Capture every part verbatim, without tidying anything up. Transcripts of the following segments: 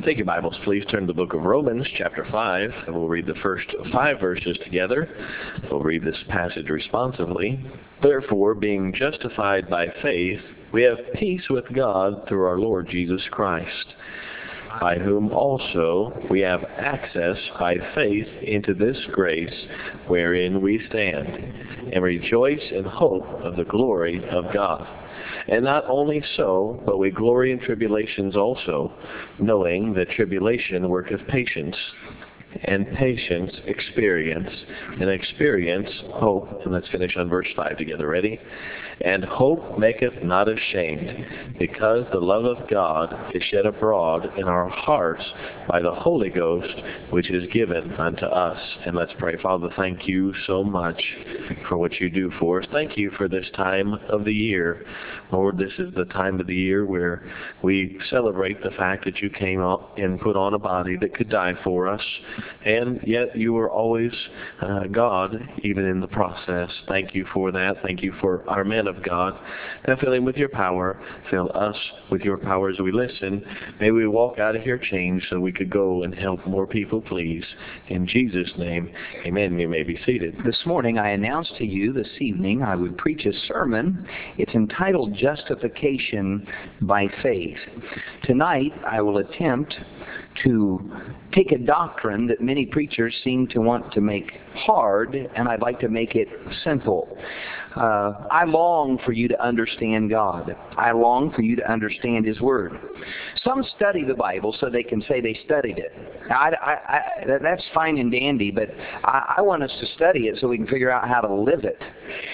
Take your Bibles, please. Turn to the book of Romans, chapter five, and we'll read the first five verses together. We'll read this passage responsively. Therefore, being justified by faith, we have peace with God through our Lord Jesus Christ, by whom also we have access by faith into this grace wherein we stand, and rejoice in hope of the glory of God. And not only so, but we glory in tribulations also, knowing that tribulation worketh patience, and patience experience, and experience hope. And let's finish on verse five together. Ready? And hope maketh not ashamed, because the love of God is shed abroad in our hearts by the Holy Ghost, which is given unto us. And let's pray. Father, thank you so much for what you do for us. Thank you for this time of the year. Lord, this is the time of the year where we celebrate the fact that you came out and put on a body that could die for us, and yet you were always uh, God, even in the process. Thank you for that. Thank you for our men of God. And fill him with your power. Fill us with your power as we listen. May we walk out of here changed so we could go and help more people, please. In Jesus' name, amen. You may be seated. This morning I announced to you this evening I would preach a sermon. It's entitled Justification by Faith. Tonight I will attempt to take a doctrine that many preachers seem to want to make hard, and I'd like to make it simple. Uh, I long for you to understand God. I long for you to understand His Word. Some study the Bible so they can say they studied it. I, I, I, that's fine and dandy, but I, I want us to study it so we can figure out how to live it.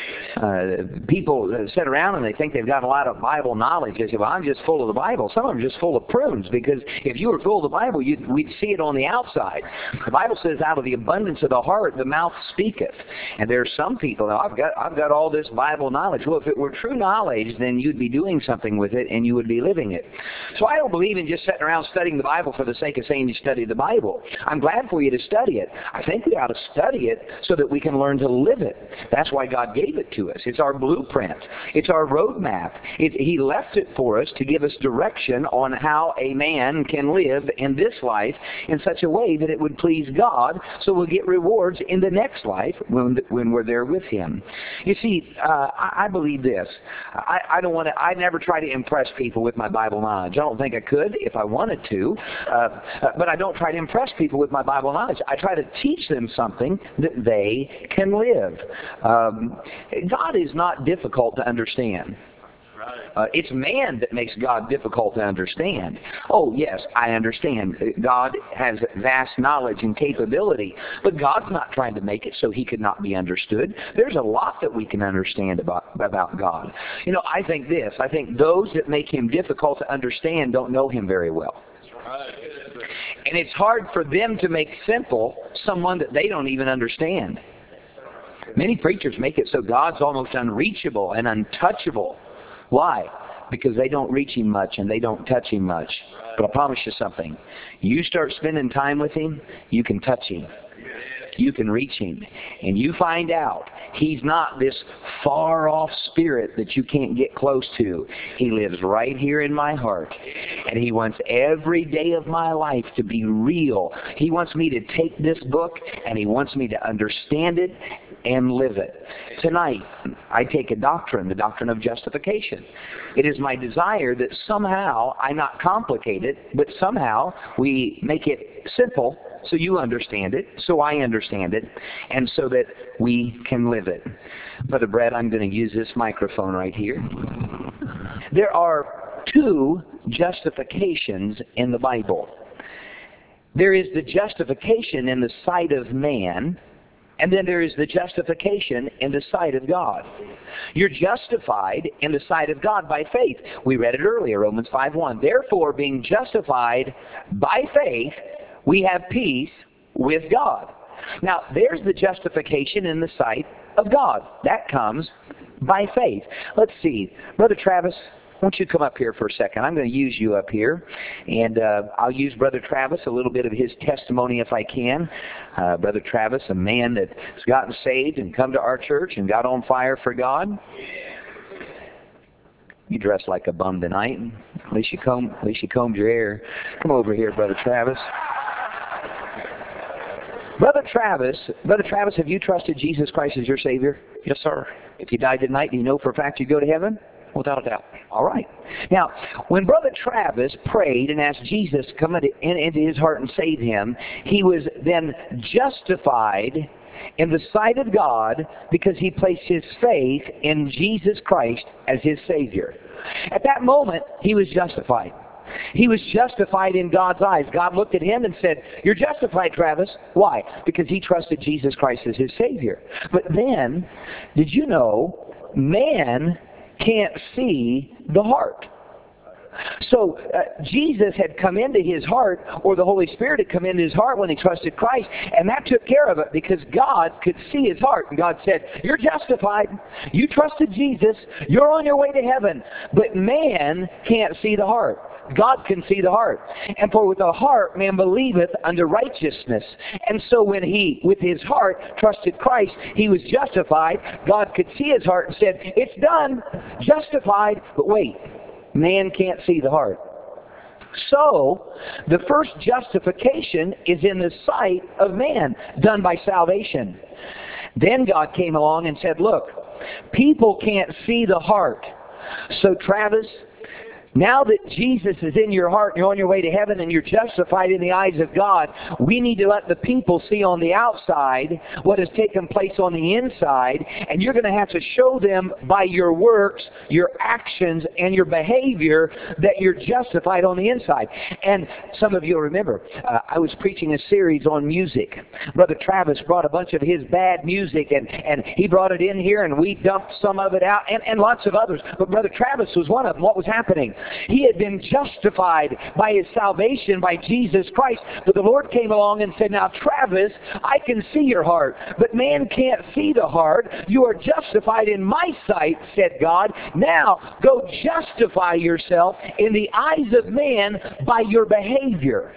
Uh, people sit around and they think they've got a lot of Bible knowledge. They say, well, I'm just full of the Bible. Some of them are just full of prunes, because if you were full of the Bible, you'd, we'd see it on the outside. The Bible says, out of the abundance of the heart, the mouth speaketh. And there are some people, I've got, I've got all this Bible knowledge. Well, if it were true knowledge, then you'd be doing something with it and you would be living it. So I don't believe in just sitting around studying the Bible for the sake of saying you study the Bible. I'm glad for you to study it. I think we ought to study it so that we can learn to live it. That's why God gave it to us. It's our blueprint. It's our roadmap. It, he left it for us to give us direction on how a man can live in this life in such a way that it would please God, so we'll get rewards in the next life when, when we're there with Him. You see, uh, I, I believe this. I, I don't want to. I never try to impress people with my Bible knowledge. I don't think I could if I wanted to, uh, uh, but I don't try to impress people with my Bible knowledge. I try to teach them something that they can live. Um, God is not difficult to understand. Uh, it's man that makes God difficult to understand. Oh, yes, I understand. God has vast knowledge and capability, but God's not trying to make it so He could not be understood. There's a lot that we can understand about, about God. You know, I think this. I think those that make Him difficult to understand don't know Him very well. And it's hard for them to make simple someone that they don't even understand. Many preachers make it so God's almost unreachable and untouchable. Why? Because they don't reach Him much and they don't touch Him much. But I promise you something. You start spending time with Him, you can touch Him. You can reach Him. And you find out He's not this far-off spirit that you can't get close to. He lives right here in my heart. And He wants every day of my life to be real. He wants me to take this book and He wants me to understand it and live it. Tonight, I take a doctrine, the doctrine of justification. It is my desire that somehow I not complicate it, but somehow we make it simple so you understand it, so I understand it, and so that we can live it. Brother Brett, I'm going to use this microphone right here. There are two justifications in the Bible. There is the justification in the sight of man, and then there is the justification in the sight of God. You're justified in the sight of God by faith. We read it earlier, Romans five one. Therefore, being justified by faith, we have peace with God. Now, there's the justification in the sight of God. That comes by faith. Let's see. Brother Travis, won't you come up here for a second? I'm going to use you up here. And uh, I'll use Brother Travis, a little bit of his testimony if I can. Uh, Brother Travis, a man that's gotten saved and come to our church and got on fire for God. You dress like a bum tonight. At least you comb, at least you combed your hair. Come over here, Brother Travis. Brother Travis, Brother Travis, have you trusted Jesus Christ as your Savior? Yes, sir. If you died tonight, do you know for a fact you'd go to heaven? Without a doubt. All right. Now, when Brother Travis prayed and asked Jesus to come into, in, into his heart and save him, he was then justified in the sight of God because he placed his faith in Jesus Christ as his Savior. At that moment, he was justified. He was justified in God's eyes. God looked at him and said, "You're justified, Travis." Why? Because he trusted Jesus Christ as his Savior. But then, did you know, man can't see the heart. So uh, Jesus had come into his heart, or the Holy Spirit had come into his heart when he trusted Christ, and that took care of it because God could see his heart. And God said, "You're justified. You trusted Jesus. You're on your way to heaven." But man can't see the heart. God can see the heart. And for with the heart man believeth unto righteousness. And so when he, with his heart, trusted Christ, he was justified. God could see his heart and said, "It's done. Justified." But wait, man can't see the heart. So, the first justification is in the sight of man, done by salvation. Then God came along and said, "Look, people can't see the heart. So Travis, now that Jesus is in your heart and you're on your way to heaven and you're justified in the eyes of God, we need to let the people see on the outside what has taken place on the inside, and you're going to have to show them by your works, your actions, and your behavior that you're justified on the inside." And some of you will remember, uh, I was preaching a series on music. Brother Travis brought a bunch of his bad music, and, and he brought it in here, and we dumped some of it out, and, and lots of others. But Brother Travis was one of them. What was happening? He had been justified by his salvation by Jesus Christ. But the Lord came along and said, "Now, Travis, I can see your heart, but man can't see the heart. You are justified in my sight," said God. "Now, go justify yourself in the eyes of man by your behavior."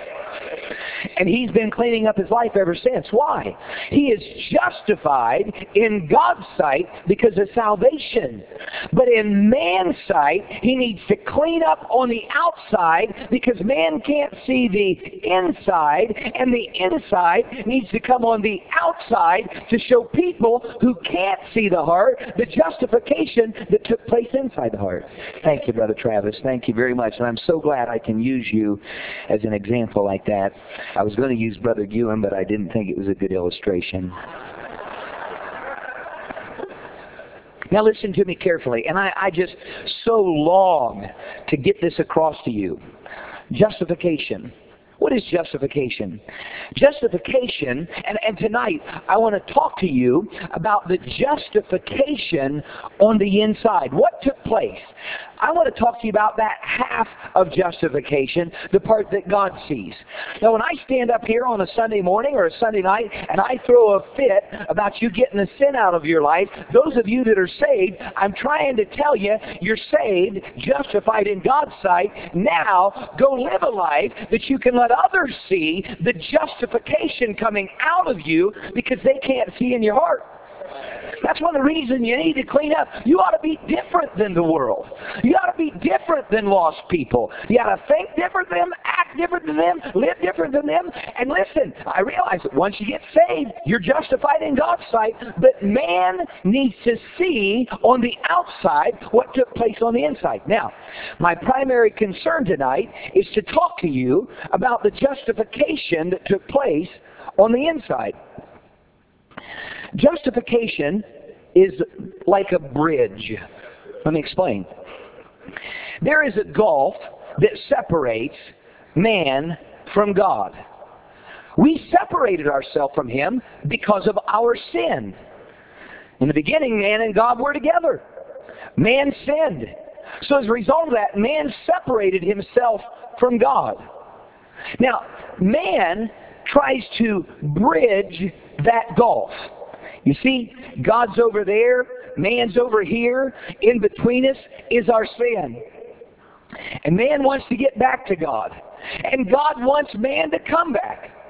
And he's been cleaning up his life ever since. Why? He is justified in God's sight because of salvation. But in man's sight, he needs to clean up on the outside because man can't see the inside, and the inside needs to come on the outside to show people who can't see the heart the justification that took place inside the heart. Thank you, Brother Travis. Thank you very much. And I'm so glad I can use you as an example like that. I was going to use Brother Ewan, but I didn't think it was a good illustration. Now listen to me carefully, and I, I just so long to get this across to you. Justification. What is justification? Justification, and, and tonight I want to talk to you about the justification on the inside. What took place? I want to talk to you about that half of justification, the part that God sees. Now, when I stand up here on a Sunday morning or a Sunday night and I throw a fit about you getting the sin out of your life, those of you that are saved, I'm trying to tell you, you're saved, justified in God's sight. Now, go live a life that you can let others see the justification coming out of you because they can't see in your heart. That's one of the reasons you need to clean up. You ought to be different than the world. You ought to be different than lost people. You ought to think different than them, act different than them, live different than them. And listen, I realize that once you get saved, you're justified in God's sight, but man needs to see on the outside what took place on the inside. Now, my primary concern tonight is to talk to you about the justification that took place on the inside. Justification is like a bridge. Let me explain. There is a gulf that separates man from God. We separated ourselves from Him because of our sin. In the beginning, man and God were together. Man sinned. So as a result of that, man separated himself from God. Now, man tries to bridge that gulf. You see, God's over there, man's over here, in between us is our sin. And man wants to get back to God. And God wants man to come back.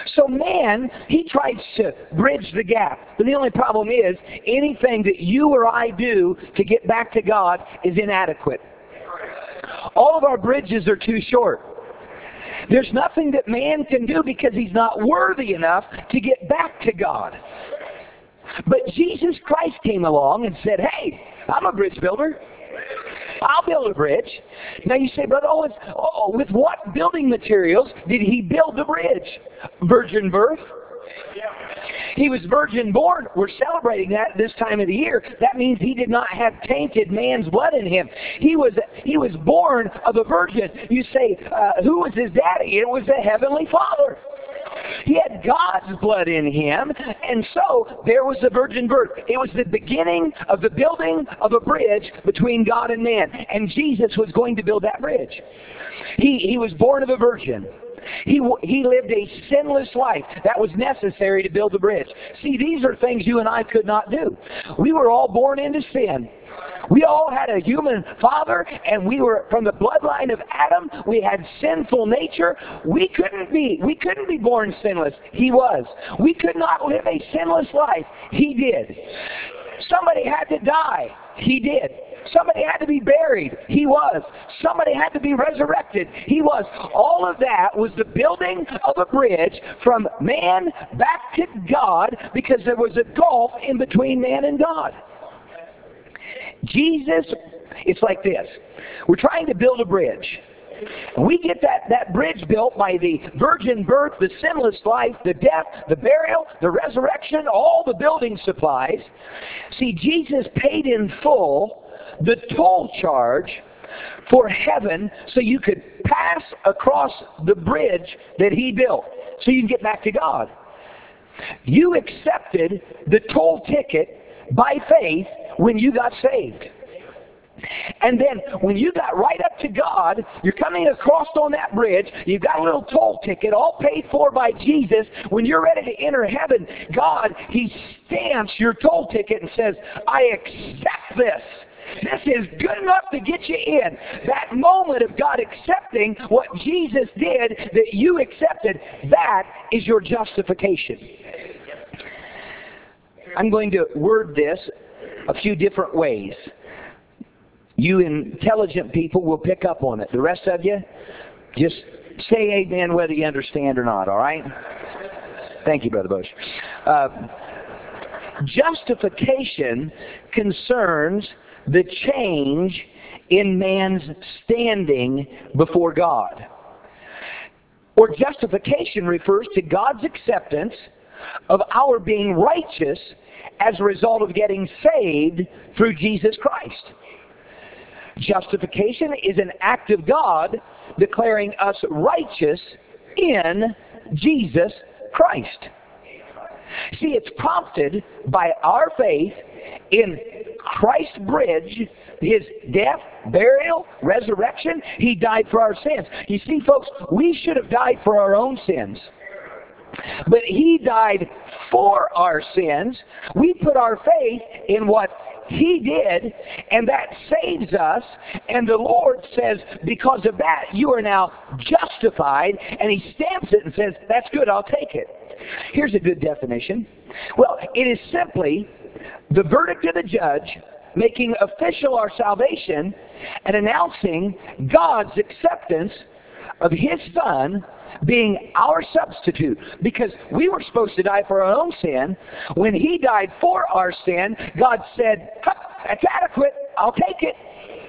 So man, he tries to bridge the gap. But the only problem is, anything that you or I do to get back to God is inadequate. All of our bridges are too short. There's nothing that man can do because he's not worthy enough to get back to God. But Jesus Christ came along and said, hey, I'm a bridge builder. I'll build a bridge. Now you say, Brother Owens, oh, with what building materials did he build the bridge? Virgin birth. He was virgin born. We're celebrating that this time of the year. That means he did not have tainted man's blood in him. He was he was born of a virgin. You say, uh, who was his daddy? It was the Heavenly Father. He had God's blood in him, and so there was the virgin birth. It was the beginning of the building of a bridge between God and man, and Jesus was going to build that bridge. He, he was born of a virgin. He, he lived a sinless life that was necessary to build the bridge. See, these are things you and I could not do. We were all born into sin. We all had a human father, and we were from the bloodline of Adam. We had sinful nature. We couldn't be, we couldn't be born sinless. He was. We could not live a sinless life. He did. Somebody had to die. He did. Somebody had to be buried. He was. Somebody had to be resurrected. He was. All of that was the building of a bridge from man back to God, because there was a gulf in between man and God. Jesus, it's like this. We're trying to build a bridge. And we get that, that bridge built by the virgin birth, the sinless life, the death, the burial, the resurrection, all the building supplies. See, Jesus paid in full the toll charge for heaven so you could pass across the bridge that he built so you can get back to God. You accepted the toll ticket by faith when you got saved. And then when you got right up to God, you're coming across on that bridge, you've got a little toll ticket all paid for by Jesus. When you're ready to enter heaven, God, he stamps your toll ticket and says, I accept this. This is good enough to get you in. That moment of God accepting what Jesus did that you accepted, that is your justification. I'm going to word this a few different ways. You intelligent people will pick up on it. The rest of you, just say amen whether you understand or not, all right? Thank you, Brother Bush. Uh, justification concerns the change in man's standing before God. Or justification refers to God's acceptance of our being righteous as a result of getting saved through Jesus Christ. Justification is an act of God declaring us righteous in Jesus Christ. See, it's prompted by our faith in Christ's bridge, his death, burial, resurrection. He died for our sins. You see, folks, we should have died for our own sins. But he died for our sins. We put our faith in what he did, and that saves us. And the Lord says, because of that, you are now justified. And he stamps it and says, that's good, I'll take it. Here's a good definition. Well, it is simply the verdict of the judge making official our salvation and announcing God's acceptance of his Son being our substitute. Because we were supposed to die for our own sin. When he died for our sin, God said, that's adequate, I'll take it.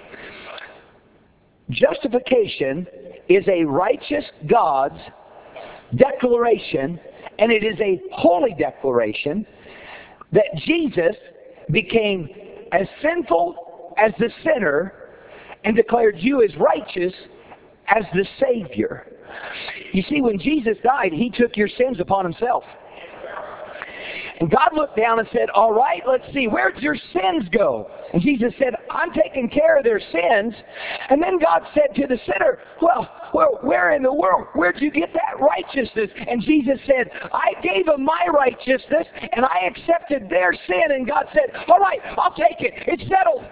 Justification is a righteous God's declaration, and it is a holy declaration that Jesus became as sinful as the sinner and declared you as righteous as the Savior. You see, when Jesus died, he took your sins upon himself. And God looked down and said, all right, let's see, where'd your sins go? And Jesus said, I'm taking care of their sins. And then God said to the sinner, well, well, where in the world, where'd you get that righteousness? And Jesus said, I gave them my righteousness, and I accepted their sin. And God said, all right, I'll take it. It's settled.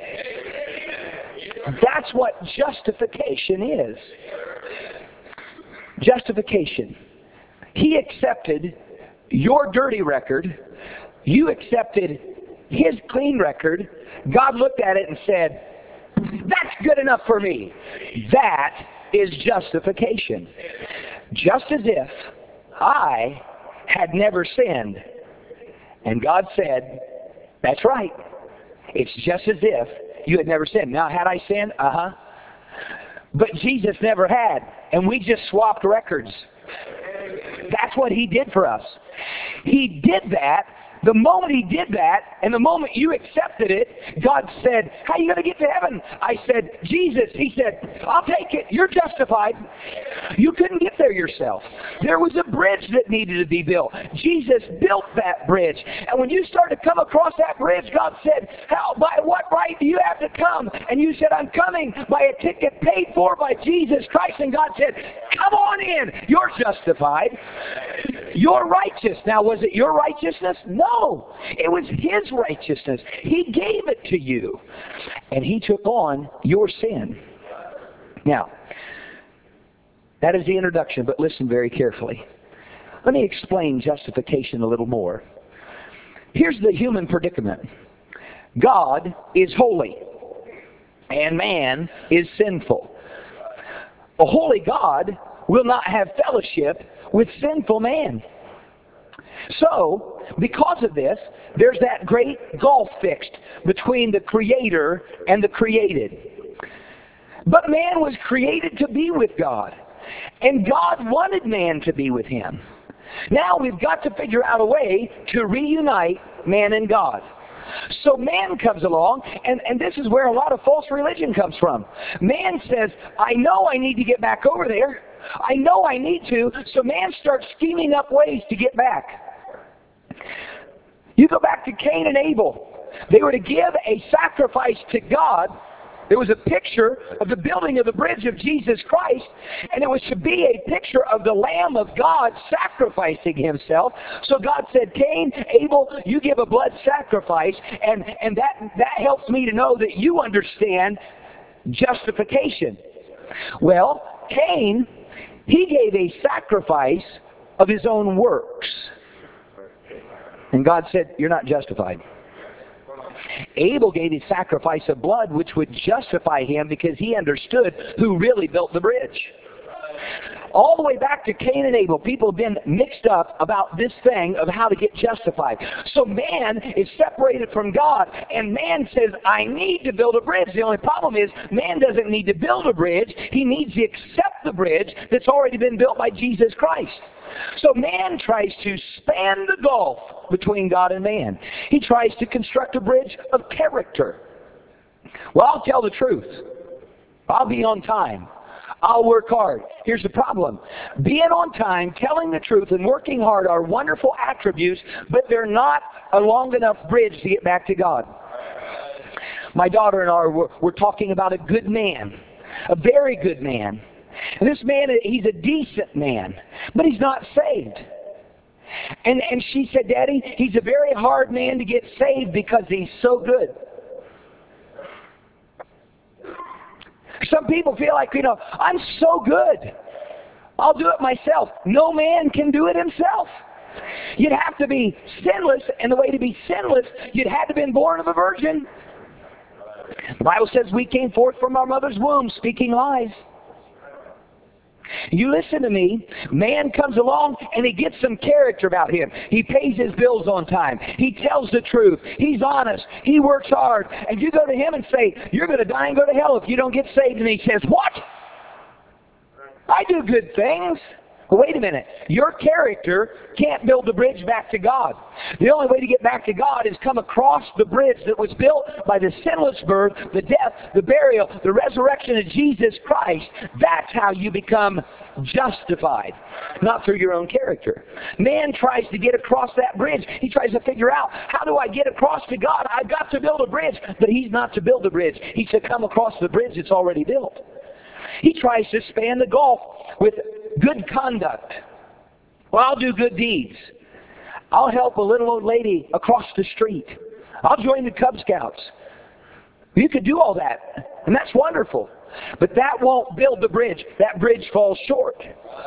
That's what justification is. Justification. He accepted your dirty record. You accepted His clean record. God looked at it and said, that's good enough for me. That is justification. Just as if I had never sinned. And God said, that's right. It's just as if you had never sinned. Now, had I sinned? Uh-huh. But Jesus never had. And we just swapped records. That's what He did for us. He did that. The moment He did that, and the moment you accepted it, God said, how are you going to get to heaven? I said, Jesus. He said, I'll take it. You're justified. You couldn't get there yourself. There was a bridge that needed to be built. Jesus built that bridge. And when you started to come across that bridge, God said, how, by what right do you have to come? And you said, I'm coming by a ticket paid for by Jesus Christ. And God said, come on in. You're justified. You're righteous. Now, was it your righteousness? No. It was His righteousness. He gave it to you. And He took on your sin. Now, that is the introduction, but listen very carefully. Let me explain justification a little more. Here's the human predicament. God is holy, and man is sinful. A holy God will not have fellowship with sinful man. So, because of this, there's that great gulf fixed between the Creator and the created. But man was created to be with God. And God wanted man to be with Him. Now we've got to figure out a way to reunite man and God. So man comes along, and, and this is where a lot of false religion comes from. Man says, I know I need to get back over there. I know I need to. So man starts scheming up ways to get back. You go back to Cain and Abel. They were to give a sacrifice to God. There was a picture of the building of the bridge of Jesus Christ, and it was to be a picture of the Lamb of God sacrificing Himself. So God said, Cain, Abel, you give a blood sacrifice, and, and that, that helps me to know that you understand justification. Well, Cain, he gave a sacrifice of his own works. And God said, you're not justified. Abel gave his sacrifice of blood, which would justify him because he understood who really built the bridge. All the way back to Cain and Abel, people have been mixed up about this thing of how to get justified. So man is separated from God, and man says, I need to build a bridge. The only problem is, man doesn't need to build a bridge. He needs to accept the bridge that's already been built by Jesus Christ. So man tries to span the gulf between God and man. He tries to construct a bridge of character. Well, I'll tell the truth. I'll be on time. I'll work hard. Here's the problem. Being on time, telling the truth, and working hard are wonderful attributes, but they're not a long enough bridge to get back to God. My daughter and I were, were talking about a good man, a very good man. And this man, he's a decent man, but he's not saved. And, and she said, Daddy, he's a very hard man to get saved because he's so good. Some people feel like, you know, I'm so good. I'll do it myself. No man can do it himself. You'd have to be sinless, and the way to be sinless, you'd have to have been born of a virgin. The Bible says we came forth from our mother's womb speaking lies. You listen to me, man comes along and he gets some character about him. He pays his bills on time. He tells the truth. He's honest. He works hard. And you go to him and say, you're going to die and go to hell if you don't get saved. And he says, what? I do good things. Well, wait a minute. Your character can't build the bridge back to God. The only way to get back to God is come across the bridge that was built by the sinless birth, the death, the burial, the resurrection of Jesus Christ. That's how you become justified, not through your own character. Man tries to get across that bridge. He tries to figure out, how do I get across to God? I've got to build a bridge. But he's not to build the bridge. He's to come across the bridge that's already built. He tries to span the gulf with good conduct. Well, I'll do good deeds. I'll help a little old lady across the street. I'll join the Cub Scouts. You could do all that, and that's wonderful. But that won't build the bridge. That bridge falls short.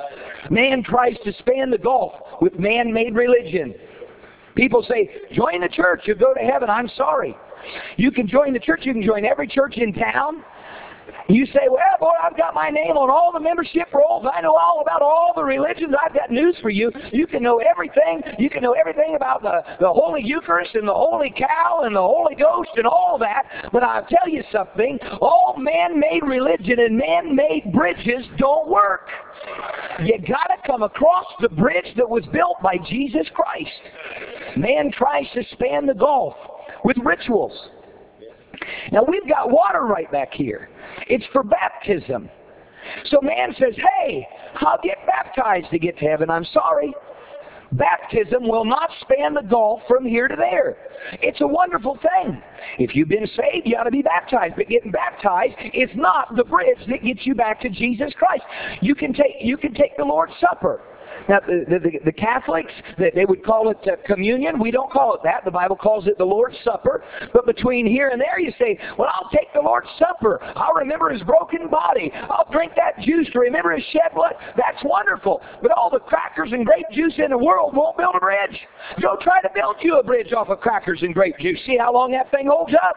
Man tries to span the gulf with man-made religion. People say, join the church, you'll go to heaven. I'm sorry. You can join the church. You can join every church in town. You say, well, boy, I've got my name on all the membership rolls. I know all about all the religions. I've got news for you. You can know everything. You can know everything about the, the Holy Eucharist and the Holy Cow and the Holy Ghost and all that. But I'll tell you something. All man-made religion and man-made bridges don't work. You got to come across the bridge that was built by Jesus Christ. Man tries to span the gulf with rituals. Now, we've got water right back here. It's for baptism. So man says, hey, I'll get baptized to get to heaven. I'm sorry. Baptism will not span the gulf from here to there. It's a wonderful thing. If you've been saved, you ought to be baptized. But getting baptized is not the bridge that gets you back to Jesus Christ. You can take, you can take the Lord's Supper. Now, the, the, the Catholics, they would call it uh, communion. We don't call it that. The Bible calls it the Lord's Supper. But between here and there, you say, well, I'll take the Lord's Supper. I'll remember His broken body. I'll drink that juice to remember His shed blood. That's wonderful. But all the crackers and grape juice in the world won't build a bridge. Go try to build you a bridge off of crackers and grape juice. See how long that thing holds up?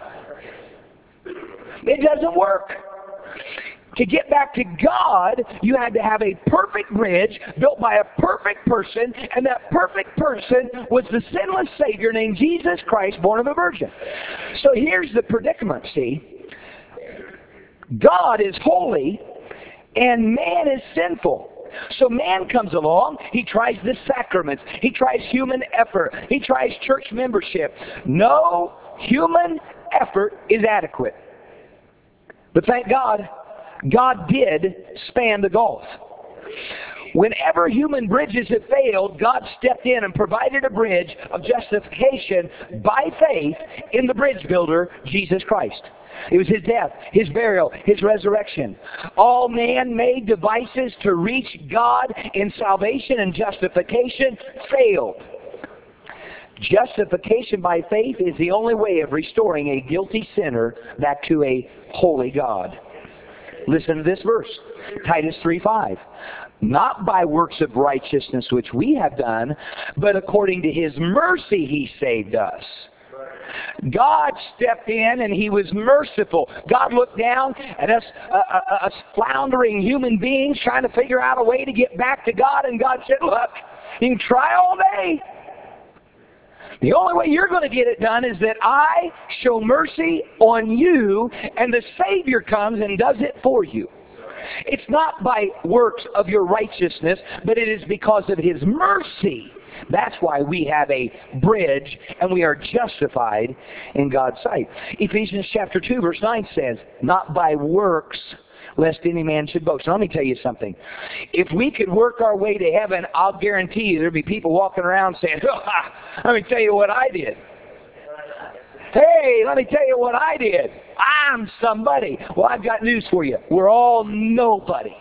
It doesn't work. To get back to God, you had to have a perfect bridge built by a perfect person, and that perfect person was the sinless Savior named Jesus Christ, born of a virgin. So here's the predicament, see. God is holy, and man is sinful. So man comes along, he tries the sacraments, he tries human effort, he tries church membership. No human effort is adequate. But thank God, God did span the gulf. Whenever human bridges have failed, God stepped in and provided a bridge of justification by faith in the bridge builder, Jesus Christ. It was His death, His burial, His resurrection. All man-made devices to reach God in salvation and justification failed. Justification by faith is the only way of restoring a guilty sinner back to a holy God. Listen to this verse, Titus three five. Not by works of righteousness which we have done, but according to His mercy He saved us. God stepped in and He was merciful. God looked down at us, uh, uh, us floundering human beings trying to figure out a way to get back to God, and God said, look, you can try all day. The only way you're going to get it done is that I show mercy on you, and the Savior comes and does it for you. It's not by works of your righteousness, but it is because of His mercy. That's why we have a bridge, and we are justified in God's sight. Ephesians chapter two, verse nine says, not by works, lest any man should boast. Now, let me tell you something. If we could work our way to heaven, I'll guarantee you there'd be people walking around saying, oh, let me tell you what I did. Hey, let me tell you what I did. I'm somebody. Well, I've got news for you. We're all nobodies.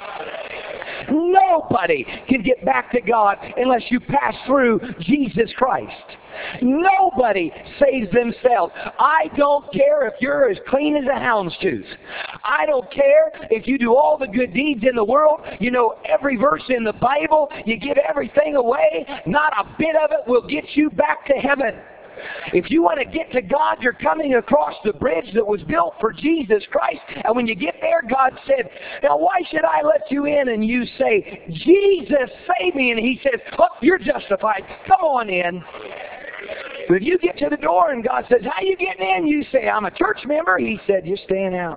Nobody can get back to God unless you pass through Jesus Christ. Nobody saves themselves. I don't care if you're as clean as a hound's tooth. I don't care if you do all the good deeds in the world. You know every verse in the Bible. You give everything away. Not a bit of it will get you back to heaven. If you want to get to God, you're coming across the bridge that was built for Jesus Christ. And when you get there, God said, now why should I let you in? And you say, Jesus, save me. And He says, oh, you're justified. Come on in. But if you get to the door and God says, how you getting in? You say, I'm a church member. He said, you're staying out.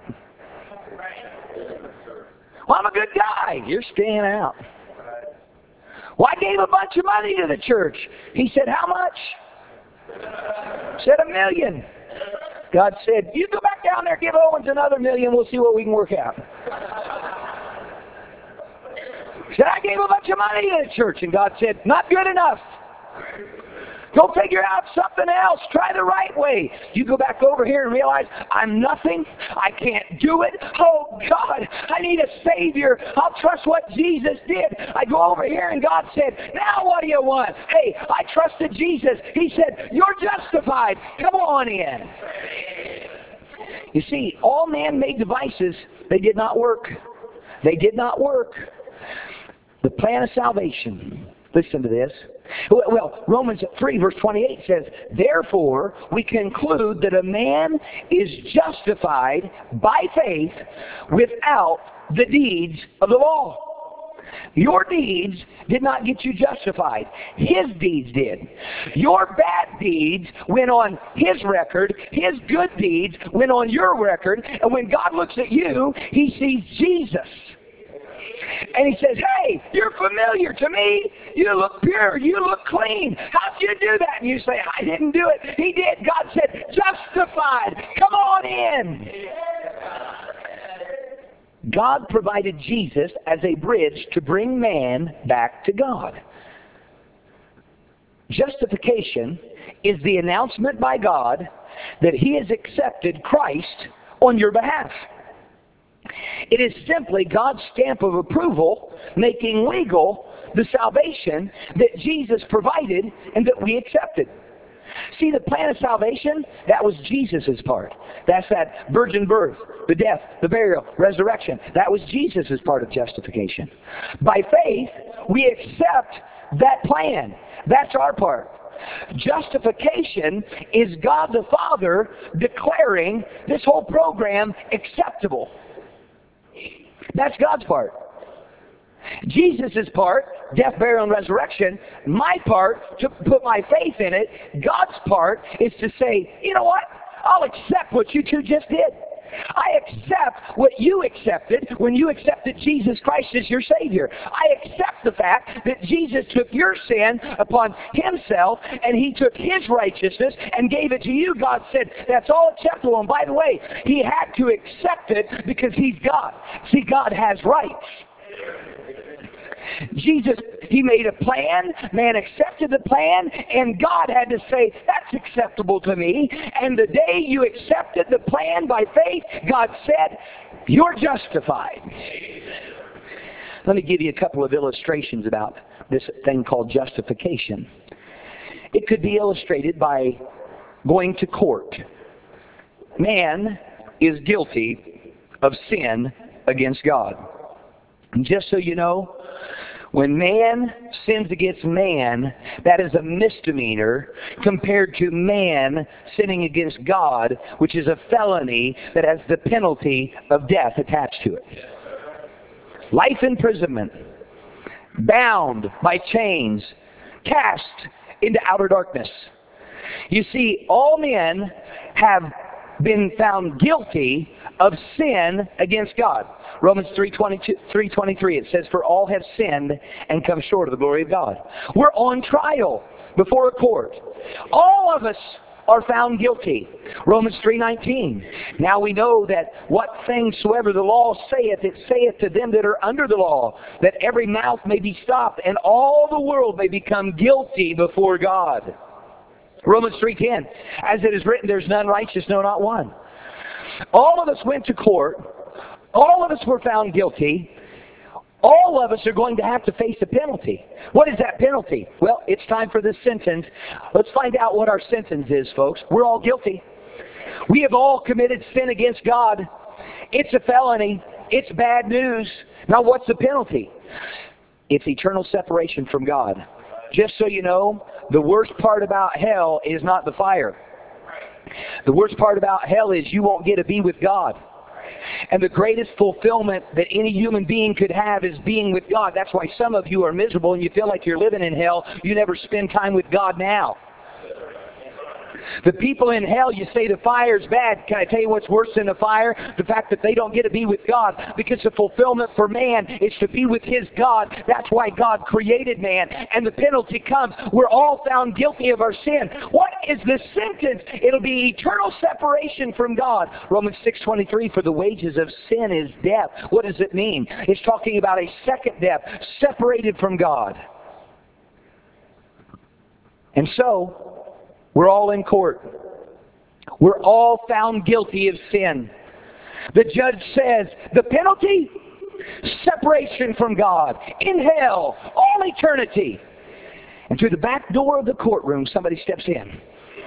Well, I'm a good guy. You're staying out. Well, I gave a bunch of money to the church. He said, how much? Said a million. God said, you go back down there, give Owens another million, we'll see what we can work out. Said, I gave a bunch of money to the church, and God said, not good enough. Go figure out something else. Try the right way. You go back over here and realize, I'm nothing. I can't do it. Oh, God, I need a Savior. I'll trust what Jesus did. I go over here and God said, now what do you want? Hey, I trusted Jesus. He said, you're justified. Come on in. You see, all man-made devices, they did not work. They did not work. plan of salvation. Listen to this. Well, Romans three verse twenty-eight says, therefore we conclude that a man is justified by faith without the deeds of the law. Your deeds did not get you justified. His deeds did. Your bad deeds went on His record. His good deeds went on your record. And when God looks at you, He sees Jesus. And He says, hey, you're familiar to me. You look pure. You look clean. How'd you do that? And you say, I didn't do it. He did. God said, justified. Come on in. God provided Jesus as a bridge to bring man back to God. Justification is the announcement by God that He has accepted Christ on your behalf. It is simply God's stamp of approval making legal the salvation that Jesus provided and that we accepted. See, the plan of salvation, that was Jesus' part. That's that virgin birth, the death, the burial, resurrection. That was Jesus' part of justification. By faith, we accept that plan. That's our part. Justification is God the Father declaring this whole program acceptable. That's God's part. Jesus' part, death, burial, and resurrection. My part, to put my faith in it. God's part is to say, you know what? I'll accept what you two just did. I accept what you accepted when you accepted Jesus Christ as your Savior. I accept the fact that Jesus took your sin upon Himself and He took His righteousness and gave it to you. God said, that's all acceptable. And by the way, He had to accept it because He's God. See, God has rights. Jesus, He made a plan, man accepted the plan, and God had to say, that's acceptable to me. And the day you accepted the plan by faith, God said, you're justified. Let me give you a couple of illustrations about this thing called justification. It could be illustrated by going to court. Man is guilty of sin against God. And just so you know, when man sins against man, that is a misdemeanor compared to man sinning against God, which is a felony that has the penalty of death attached to it. Life imprisonment, bound by chains, cast into outer darkness. You see, all men have been found guilty of sin against God. Romans three twenty-three, it says, for all have sinned and come short of the glory of God. We're on trial before a court. All of us are found guilty. Romans three nineteen. Now we know that what things soever the law saith, it saith to them that are under the law, that every mouth may be stopped, and all the world may become guilty before God. Romans three ten. As it is written, there's none righteous, no, not one. All of us went to court. All of us were found guilty. All of us are going to have to face a penalty. What is that penalty? Well, it's time for this sentence. Let's find out what our sentence is, folks. We're all guilty. We have all committed sin against God. It's a felony. It's bad news. Now, what's the penalty? It's eternal separation from God. Just so you know, the worst part about hell is not the fire. The worst part about hell is you won't get to be with God. And the greatest fulfillment that any human being could have is being with God. That's why some of you are miserable and you feel like you're living in hell. You never spend time with God now. The people in hell, you say the fire's bad. Can I tell you what's worse than the fire? The fact that they don't get to be with God. Because the fulfillment for man is to be with his God. That's why God created man. And the penalty comes. We're all found guilty of our sin. What is the sentence? It'll be eternal separation from God. Romans six twenty-three, for the wages of sin is death. What does it mean? It's talking about a second death, separated from God. And so, we're all in court. We're all found guilty of sin. The judge says, the penalty? Separation from God. In hell. All eternity. And through the back door of the courtroom, somebody steps in.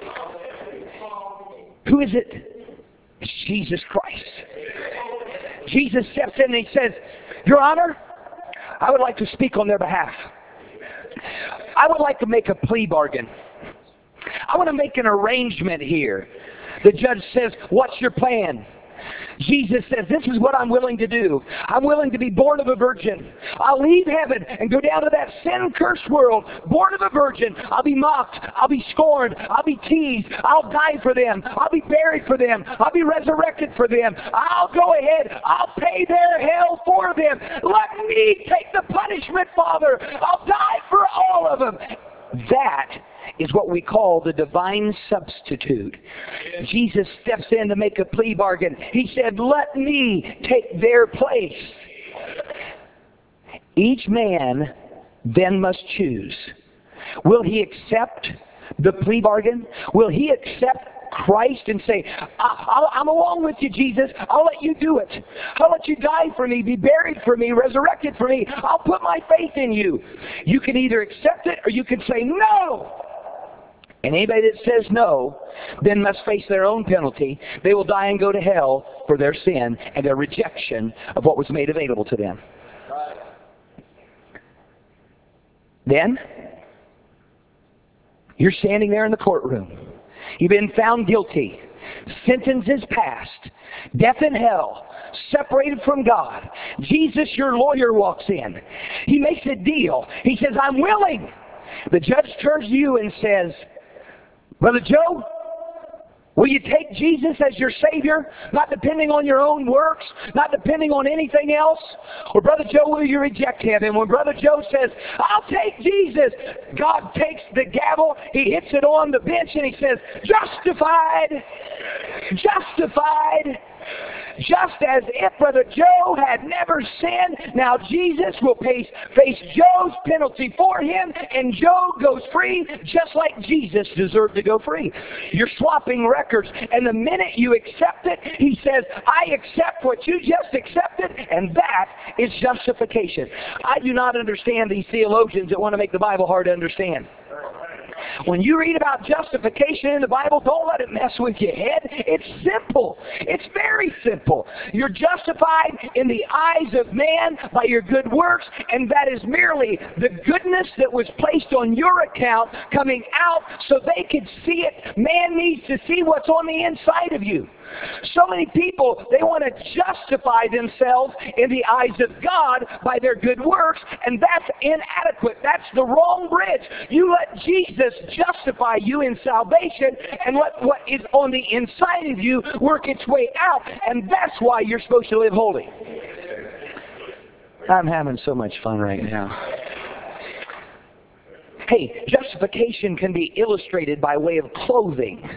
Who is it? It's Jesus Christ. Jesus steps in and He says, Your Honor, I would like to speak on their behalf. I would like to make a plea bargain. I want to make an arrangement here. The judge says, what's your plan? Jesus says, this is what I'm willing to do. I'm willing to be born of a virgin. I'll leave heaven and go down to that sin-cursed world, born of a virgin. I'll be mocked. I'll be scorned. I'll be teased. I'll die for them. I'll be buried for them. I'll be resurrected for them. I'll go ahead. I'll pay their hell for them. Let me take the punishment, Father. I'll die for all of them. That is what we call the divine substitute. Jesus steps in to make a plea bargain. He said, let me take their place. Each man then must choose. Will he accept the plea bargain? Will he accept Christ and say, I, I'm along with you, Jesus. I'll let you do it. I'll let you die for me, be buried for me, resurrected for me. I'll put my faith in you. You can either accept it or you can say no. And anybody that says no then must face their own penalty. They will die and go to hell for their sin and their rejection of what was made available to them. Then, you're standing there in the courtroom. You've been found guilty. Sentence is passed. Death in hell. Separated from God. Jesus, your lawyer, walks in. He makes a deal. He says, I'm willing. The judge turns to you and says, Brother Joe, will you take Jesus as your Savior, not depending on your own works, not depending on anything else? Or Brother Joe, will you reject Him? And when Brother Joe says, I'll take Jesus, God takes the gavel, He hits it on the bench, and He says, justified, justified. Just as if Brother Joe had never sinned, now Jesus will face, face Joe's penalty for him, and Joe goes free just like Jesus deserved to go free. You're swapping records, and the minute you accept it, He says, I accept what you just accepted, and that is justification. I do not understand these theologians that want to make the Bible hard to understand. When you read about justification in the Bible, don't let it mess with your head. It's simple. It's very simple. You're justified in the eyes of man by your good works, and that is merely the goodness that was placed on your account coming out so they could see it. Man needs to see what's on the inside of you. So many people, they want to justify themselves in the eyes of God by their good works, and that's inadequate. That's the wrong bridge. You let Jesus justify you in salvation, and let what is on the inside of you work its way out, and that's why you're supposed to live holy. I'm having so much fun right now. Hey, justification can be illustrated by way of clothing.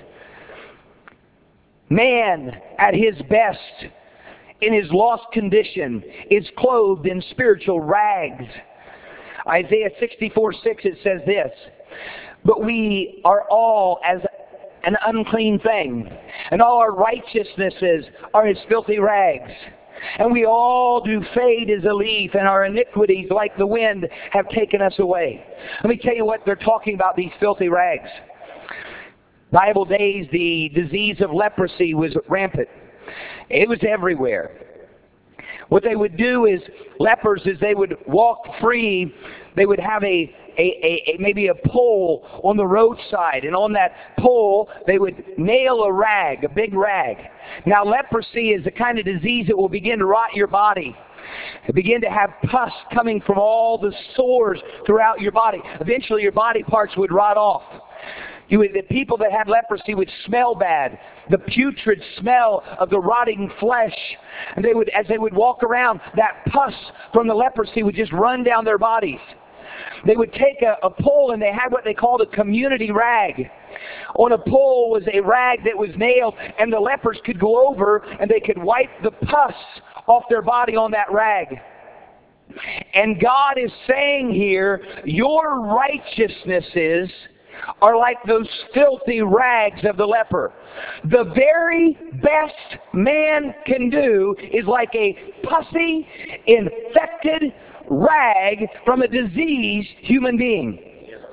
Man, at his best, in his lost condition, is clothed in spiritual rags. Isaiah sixty-four six, it says this, but we are all as an unclean thing, and all our righteousnesses are as filthy rags. And we all do fade as a leaf, and our iniquities, like the wind, have taken us away. Let me tell you what they're talking about, these filthy rags. Bible days, the disease of leprosy was rampant. It was everywhere. What they would do is, lepers, is they would walk free. They would have a, a, a, a maybe a pole on the roadside, and on that pole they would nail a rag, a big rag. Now leprosy is the kind of disease that will begin to rot your body. It begin to have pus coming from all the sores throughout your body. Eventually your body parts would rot off. You would, the people that had leprosy would smell bad, the putrid smell of the rotting flesh. And they would, as they would walk around, that pus from the leprosy would just run down their bodies. They would take a, a pole, and they had what they called a community rag. On a pole was a rag that was nailed, and the lepers could go over and they could wipe the pus off their body on that rag. And God is saying here, your righteousnesses are like those filthy rags of the leper. The very best man can do is like a pussy, infected rag from a diseased human being.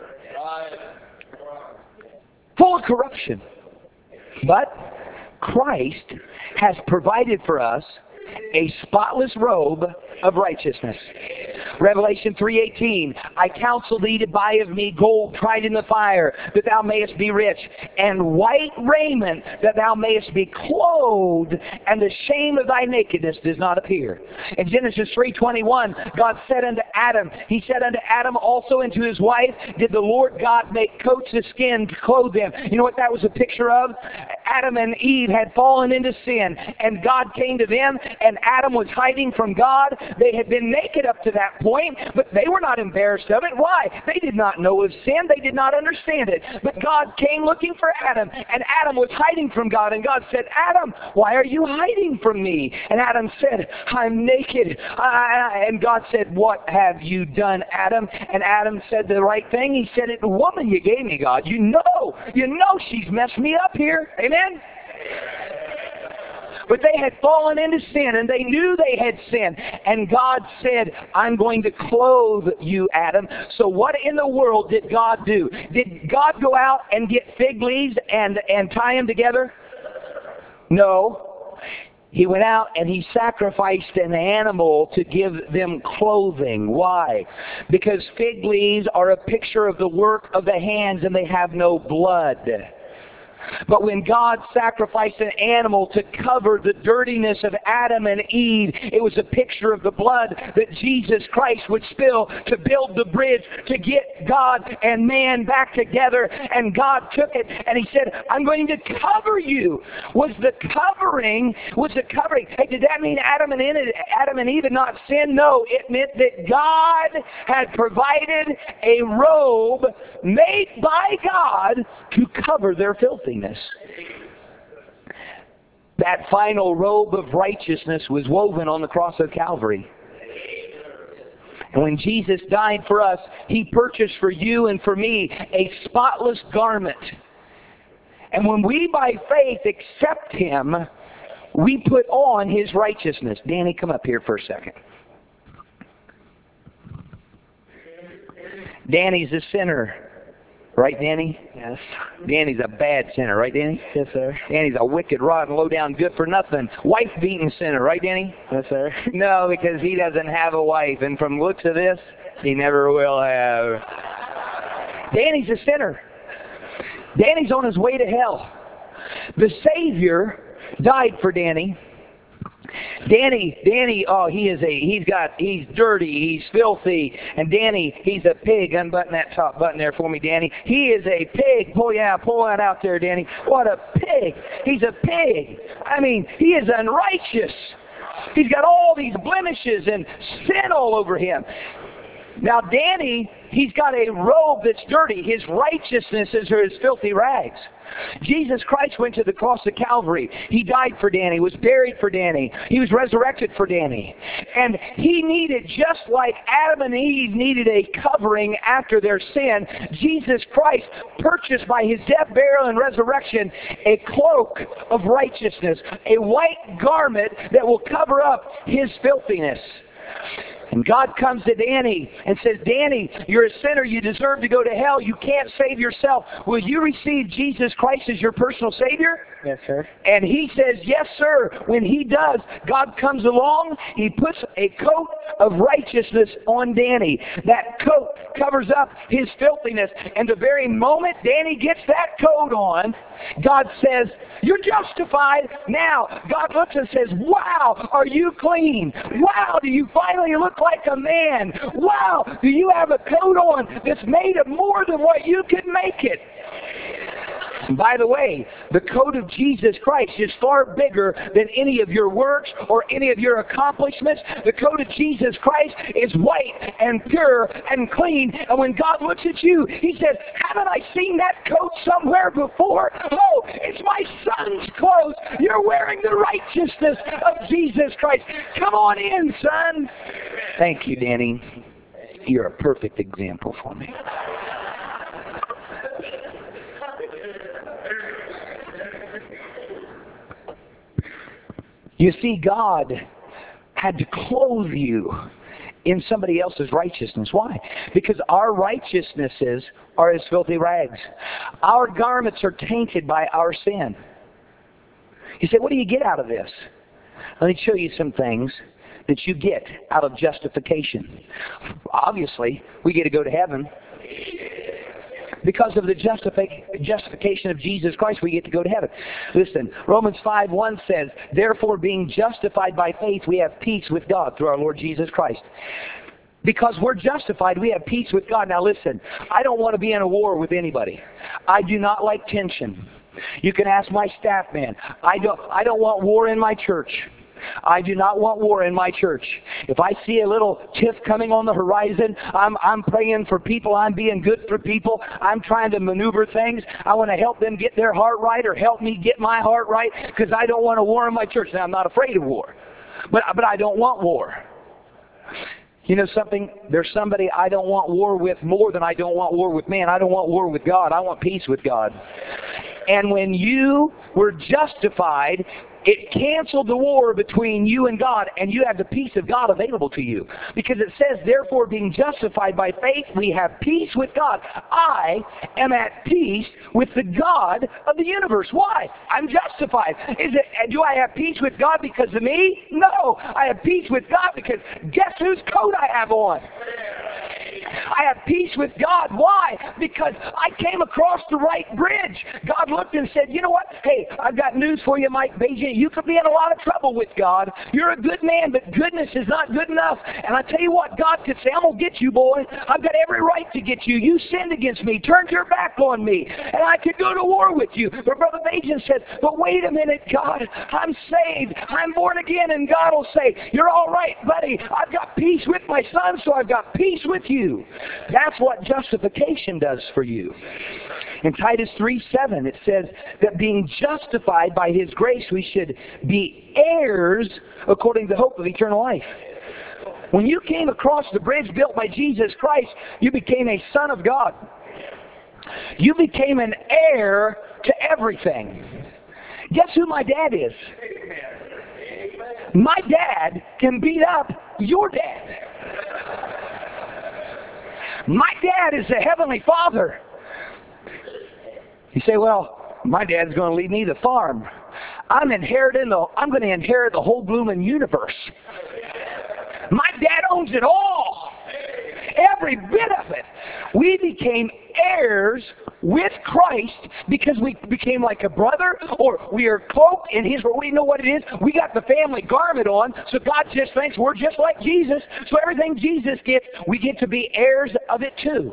Full of corruption. But Christ has provided for us a spotless robe of righteousness. Revelation three eighteen, I counsel thee to buy of me gold tried in the fire, that thou mayest be rich, and white raiment, that thou mayest be clothed, and the shame of thy nakedness does not appear. In Genesis three twenty-one, God said unto Adam, He said unto Adam also and to his wife, did the Lord God make coats of skin to clothe them? You know what that was a picture of? Adam and Eve had fallen into sin, and God came to them, and Adam was hiding from God. They had been naked up to that point, but they were not embarrassed of it. Why? They did not know of sin. They did not understand it. But God came looking for Adam, and Adam was hiding from God, and God said, Adam, why are you hiding from me? And Adam said, I'm naked. I, and God said, what have you done, Adam? And Adam said the right thing. He said, it's the woman you gave me, God. You know, you know she's messed me up here. Amen? But they had fallen into sin, and they knew they had sinned. And God said, I'm going to clothe you, Adam. So what in the world did God do? Did God go out and get fig leaves and, and tie them together? No. He went out and he sacrificed an animal to give them clothing. Why? Because fig leaves are a picture of the work of the hands, and they have no blood. But when God sacrificed an animal to cover the dirtiness of Adam and Eve, it was a picture of the blood that Jesus Christ would spill to build the bridge to get God and man back together. And God took it and He said, I'm going to cover you. Was the covering, was the covering, hey, did that mean Adam and, Adam and Eve had not sinned? No, it meant that God had provided a robe made by God to cover their filthiness. That final robe of righteousness was woven on the cross of Calvary. And when Jesus died for us, He purchased for you and for me a spotless garment. And when we by faith accept Him, we put on His righteousness. Danny, come up here for a second. Danny's a sinner. Right, Danny? Yes. Danny's a bad sinner, right, Danny? Yes, sir. Danny's a wicked, rotten, low-down, good-for-nothing, wife-beating sinner, right, Danny? Yes, sir. No, because he doesn't have a wife, and from looks of this, he never will have. Danny's a sinner. Danny's on his way to hell. The Savior died for Danny. Danny, Danny, oh, he is a, he's got, he's dirty, he's filthy, and Danny, he's a pig. Unbutton that top button there for me, Danny. He is a pig. Pull, yeah, pull that out there, Danny. What a pig. He's a pig. I mean, he is unrighteous. He's got all these blemishes and sin all over him. Now, Danny, he's got a robe that's dirty. His righteousness is his filthy rags. Jesus Christ went to the cross of Calvary. He died for Danny, was buried for Danny. He was resurrected for Danny. And he needed, just like Adam and Eve needed a covering after their sin, Jesus Christ purchased by His death, burial, and resurrection a cloak of righteousness, a white garment that will cover up His filthiness. And God comes to Danny and says, Danny, you're a sinner. You deserve to go to hell. You can't save yourself. Will you receive Jesus Christ as your personal Savior? Yes, sir. And he says, yes, sir. When he does, God comes along. He puts a coat of righteousness on Danny. That coat covers up his filthiness. And the very moment Danny gets that coat on, God says, you're justified. Now, God looks and says, wow, are you clean? Wow, do you finally look like a man? Wow, do you have a coat on that's made of more than what you could make it? And by the way, the coat of Jesus Christ is far bigger than any of your works or any of your accomplishments. The coat of Jesus Christ is white and pure and clean. And when God looks at you, He says, haven't I seen that coat somewhere before? Oh, it's my son's clothes. You're wearing the righteousness of Jesus Christ. Come on in, son. Thank you, Danny. You're a perfect example for me. You see, God had to clothe you in somebody else's righteousness. Why? Because our righteousnesses are as filthy rags. Our garments are tainted by our sin. You say, what do you get out of this? Let me show you some things that you get out of justification? Obviously, we get to go to heaven. Because of the justific- justification of Jesus Christ, we get to go to heaven. Listen, Romans five one says, therefore being justified by faith, we have peace with God through our Lord Jesus Christ. Because we're justified, we have peace with God. Now listen, I don't want to be in a war with anybody. I do not like tension. You can ask my staff man. I don't, I don't want war in my church. I do not want war in my church. If I see a little tiff coming on the horizon, I'm, I'm praying for people. I'm being good for people. I'm trying to maneuver things. I want to help them get their heart right or help me get my heart right because I don't want a war in my church. Now, I'm not afraid of war, but, but I don't want war. You know something? There's somebody I don't want war with more than I don't want war with man. I don't want war with God. I want peace with God. And when you were justified, it canceled the war between you and God, and you have the peace of God available to you. Because it says, therefore, being justified by faith, we have peace with God. I am at peace with the God of the universe. Why? I'm justified. Is it? Do I have peace with God because of me? No. I have peace with God because guess whose coat I have on? I have peace with God. Why? Because I came across the right bridge. God looked and said, you know what? Hey, I've got news for you, Mike Beijing. You could be in a lot of trouble with God. You're a good man, but goodness is not good enough. And I tell you what, God could say, I'm going to get you, boy. I've got every right to get you. You sinned against me, turned your back on me, and I could go to war with you. But Brother Beijing said, but wait a minute, God, I'm saved. I'm born again, and God will say, you're all right, buddy. I've got peace with my son, so I've got peace with you. That's what justification does for you. In Titus three seven, it says that being justified by His grace, we should be heirs according to the hope of eternal life. When you came across the bridge built by Jesus Christ, you became a son of God. You became an heir to everything. Guess who my dad is? My dad can beat up your dad. My dad is the Heavenly Father. You say, well, my dad's going to leave me the farm. I'm inheriting the, I'm going to inherit the whole blooming universe. My dad owns it all. Every bit of it. We became heirs with Christ because we became like a brother, or we are cloaked in His, we know what it is. We got the family garment on, so God just thinks we're just like Jesus. So everything Jesus gets, we get to be heirs of it too.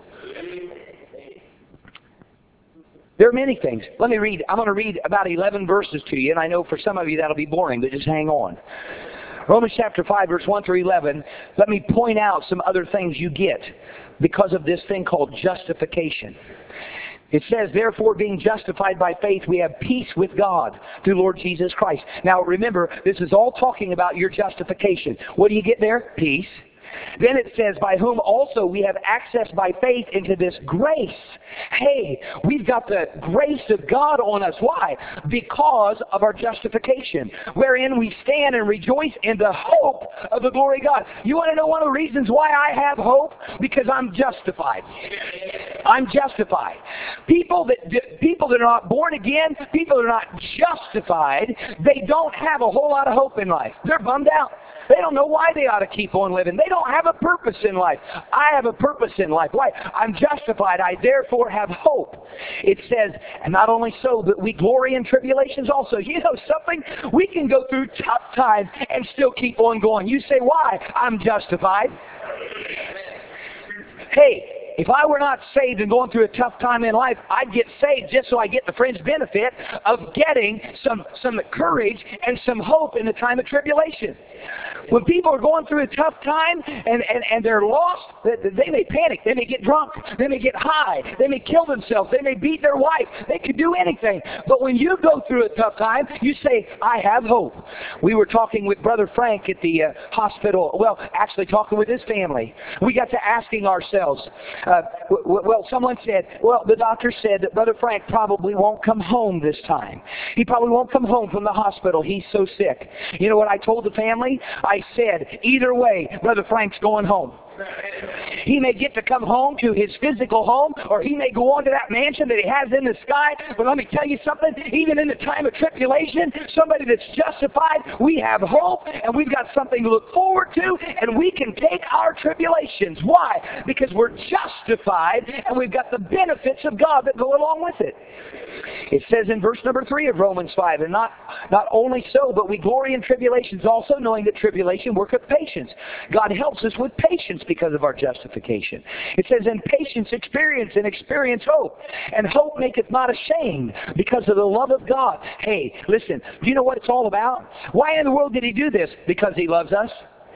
There are many things. Let me read. I'm going to read about eleven verses to you, and I know for some of you that'll be boring, but just hang on. Romans chapter five, verse one through eleven, let me point out some other things you get because of this thing called justification. It says, therefore, being justified by faith, we have peace with God through Lord Jesus Christ. Now, remember, this is all talking about your justification. What do you get there? Peace. Then it says, by whom also we have access by faith into this grace. Hey, we've got the grace of God on us. Why? Because of our justification, wherein we stand and rejoice in the hope of the glory of God. You want to know one of the reasons why I have hope? Because I'm justified. I'm justified. People that people that are not born again, people that are not justified, they don't have a whole lot of hope in life. They're bummed out. They don't know why they ought to keep on living. They don't have a purpose in life. I have a purpose in life. Why? I'm justified. I therefore have hope. It says, and not only so, but we glory in tribulations also. You know something? We can go through tough times and still keep on going. You say, why? I'm justified. Hey, if I were not saved and going through a tough time in life, I'd get saved just so I get the fringe benefit of getting some, some courage and some hope in the time of tribulation. When people are going through a tough time and, and, and they're lost, they may panic, they may get drunk, they may get high, they may kill themselves, they may beat their wife, they could do anything. But when you go through a tough time, you say, I have hope. We were talking with Brother Frank at the uh, hospital, well, actually talking with his family. We got to asking ourselves, uh, w- w- well, someone said, well, the doctor said that Brother Frank probably won't come home this time. He probably won't come home from the hospital. He's so sick. You know what I told the family? I said, either way, Brother Frank's going home. He may get to come home to his physical home, or he may go on to that mansion that he has in the sky. But let me tell you something, even in the time of tribulation, somebody that's justified, we have hope, and we've got something to look forward to, and we can take our tribulations. Why? Because we're justified, and we've got the benefits of God that go along with it. It says in verse number three of Romans five, and not, not only so, but we glory in tribulations also, knowing that tribulation worketh patience. God helps us with patience because of our justification. It says, in patience experience, and experience hope. And hope maketh not ashamed, because of the love of God. Hey, listen, do you know what it's all about? Why in the world did he do this? Because he loves us.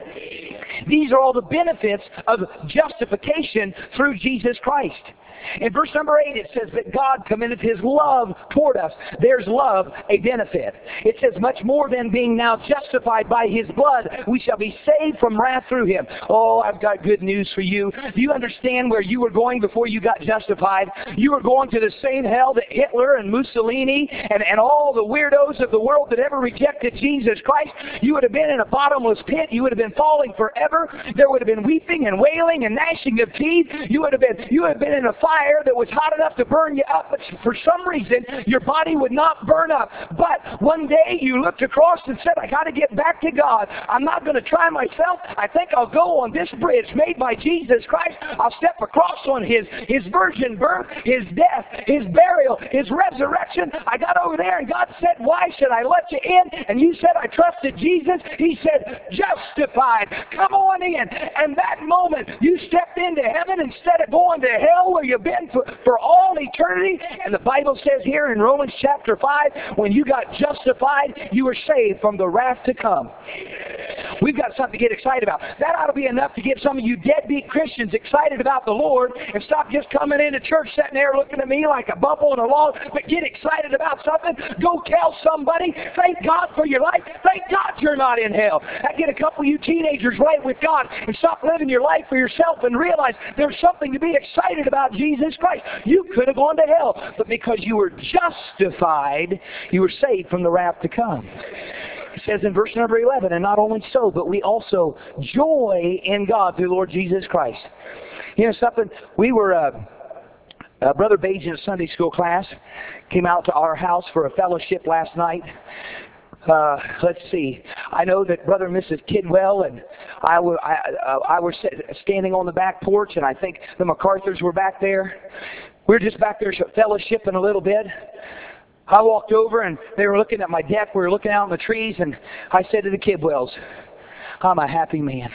These are all the benefits of justification through Jesus Christ. In verse number eight, it says that God commendeth his love toward us. There's love, a benefit. It says, much more than being now justified by his blood, we shall be saved from wrath through him. Oh, I've got good news for you. Do you understand where you were going before you got justified? You were going to the same hell that Hitler and Mussolini and, and all the weirdos of the world that ever rejected Jesus Christ. You would have been in a bottomless pit. You would have been falling forever. There would have been weeping and wailing and gnashing of teeth. You would have been, you would have been in a fire that was hot enough to burn you up, but for some reason your body would not burn up. But one day you looked across and said, I got to get back to God. I'm not going to try myself. I think I'll go on this bridge made by Jesus Christ. I'll step across on his, his virgin birth, his death, his burial, his resurrection. I got over there and God said, why should I let you in? And you said, I trusted Jesus. He said, justified. Come on in. And that moment you stepped into heaven instead of going to hell where you've been for, for all eternity. And the Bible says here in Romans chapter five, when you got justified, you were saved from the wrath to come. We've got something to get excited about. That ought to be enough to get some of you deadbeat Christians excited about the Lord and stop just coming into church sitting there looking at me like a bumble in a log, but get excited about something. Go tell somebody. Thank God for your life. Thank God you're not in hell. I get a couple of you teenagers right with God and stop living your life for yourself and realize there's something to be excited about Jesus Christ. You could have gone to hell, but because you were justified, you were saved from the wrath to come. It says in verse number eleven, and not only so, but we also joy in God through Lord Jesus Christ. You know something? We were, uh, uh, Brother Bage in a Sunday school class came out to our house for a fellowship last night. Uh, let's see. I know that Brother and Missus Kidwell and I were, I, uh, I were standing on the back porch, and I think the MacArthurs were back there. We were just back there fellowshipping a little bit. I walked over, and they were looking at my deck. We were looking out in the trees, and I said to the Kidwells, I'm a happy man.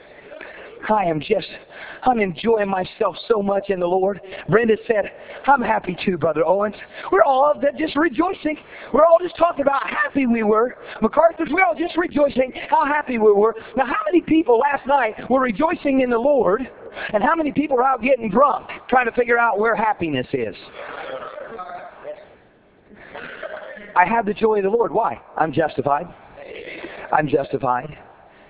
I am just, I'm enjoying myself so much in the Lord. Brenda said, I'm happy too, Brother Owens. We're all just rejoicing. We're all just talking about how happy we were. MacArthur's, we're all just rejoicing how happy we were. Now, how many people last night were rejoicing in the Lord, and how many people are out getting drunk trying to figure out where happiness is? I have the joy of the Lord. Why? I'm justified. I'm justified.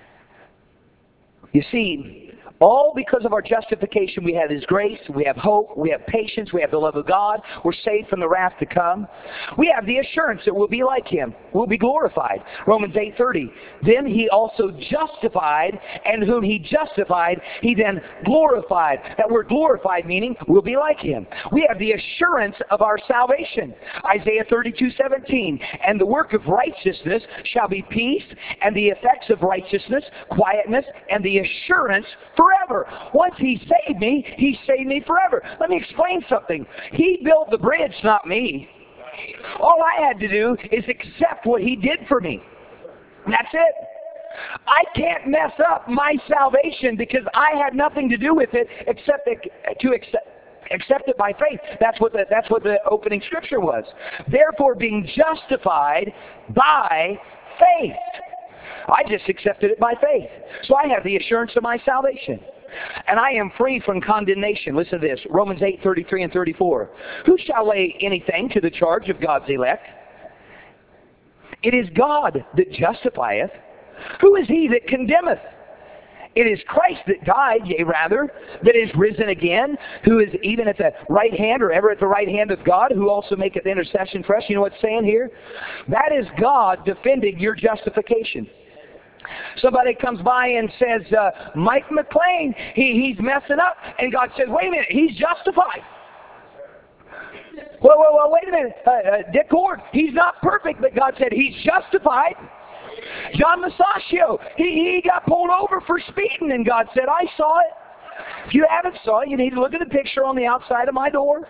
You see, all because of our justification, we have His grace, we have hope, we have patience, we have the love of God, we're saved from the wrath to come. We have the assurance that we'll be like Him, we'll be glorified. Romans eight thirty, then He also justified, and whom He justified, He then glorified. That word glorified meaning we'll be like Him. We have the assurance of our salvation. Isaiah thirty-two seventeen, and the work of righteousness shall be peace, and the effects of righteousness, quietness, and the assurance for forever. Once He saved me, He saved me forever. Let me explain something. He built the bridge, not me. All I had to do is accept what He did for me. That's it. I can't mess up my salvation because I had nothing to do with it except to accept. Accept it by faith. That's what the, that's what the opening scripture was. Therefore, being justified by faith. I just accepted it by faith. So I have the assurance of my salvation. And I am free from condemnation. Listen to this. Romans eight thirty-three and thirty-four. Who shall lay anything to the charge of God's elect? It is God that justifieth. Who is he that condemneth? It is Christ that died, yea rather, that is risen again, who is even at the right hand, or ever at the right hand of God, who also maketh intercession for us. You know what it's saying here? That is God defending your justification. Somebody comes by and says, uh, Mike McLean, he, he's messing up. And God says, wait a minute, he's justified. Well, well, well, wait a minute. Uh, uh, Dick Ord, he's not perfect, but God said he's justified. John Masaccio, he, he got pulled over for speeding, and God said, I saw it. If you haven't saw it, you need to look at the picture on the outside of my door.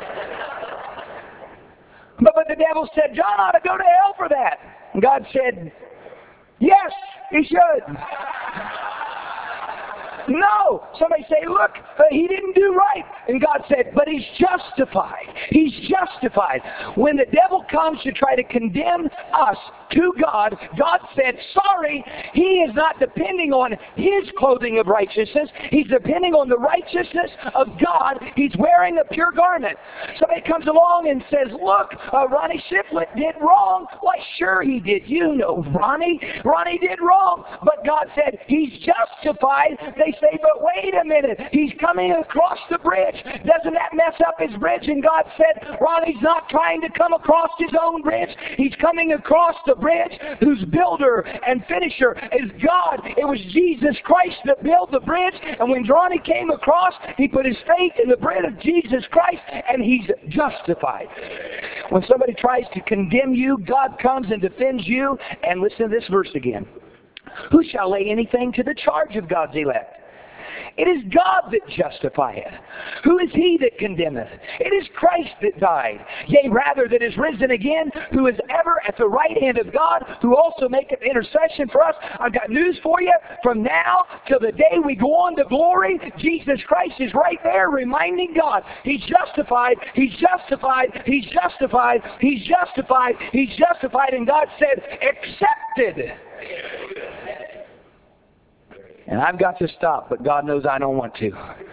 But, but the devil said, John ought to go to hell for that. And God said, yes, he should. No. Somebody say, look, uh, he didn't do right. And God said, but he's justified. He's justified. When the devil comes to try to condemn us to God, God said, sorry, he is not depending on his clothing of righteousness. He's depending on the righteousness of God. He's wearing a pure garment. Somebody comes along and says, look, uh, Ronnie Shiflett did wrong. Why, sure he did. You know Ronnie. Ronnie did wrong. But God said, he's justified. They say, but wait a minute. He's coming across the bridge. Doesn't that mess up his bridge? And God said, Ronnie's not trying to come across his own bridge. He's coming across the bridge whose builder and finisher is God. It was Jesus Christ that built the bridge. And when Ronnie came across, he put his faith in the bridge of Jesus Christ, and he's justified. When somebody tries to condemn you, God comes and defends you. And listen to this verse again. Who shall lay anything to the charge of God's elect? It is God that justifieth. Who is he that condemneth? It is Christ that died, yea, rather that is risen again, who is ever at the right hand of God, who also maketh intercession for us. I've got news for you. From now till the day we go on to glory, Jesus Christ is right there reminding God, he's justified, he's justified, he's justified, he's justified, he's justified. And God said, accepted. And I've got to stop, but God knows I don't want to.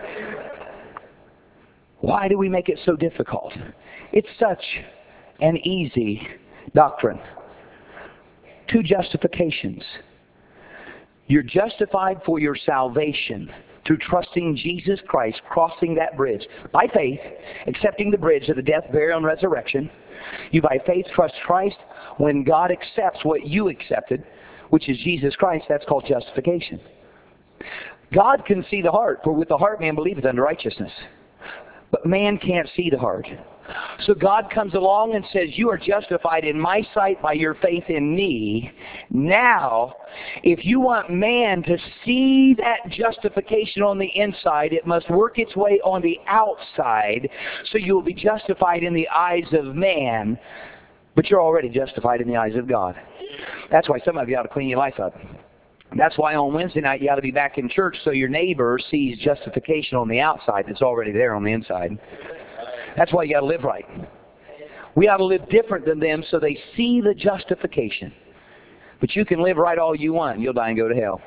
Why do we make it so difficult? It's such an easy doctrine. Two justifications. You're justified for your salvation through trusting Jesus Christ, crossing that bridge by faith, accepting the bridge of the death, burial, and resurrection. You by faith trust Christ. When God accepts what you accepted, which is Jesus Christ, that's called justification. God can see the heart, for with the heart man believeth unto righteousness. But man can't see the heart. So God comes along and says, you are justified in my sight by your faith in me. Now, if you want man to see that justification on the inside, it must work its way on the outside, so you will be justified in the eyes of man, but you're already justified in the eyes of God. That's why some of you ought to clean your life up. That's why on Wednesday night you ought to be back in church so your neighbor sees justification on the outside that's already there on the inside. That's why you got to live right. We ought to live different than them so they see the justification. But you can live right all you want, you'll die and go to hell.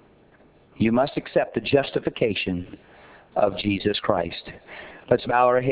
You must accept the justification of Jesus Christ. Let's bow our heads.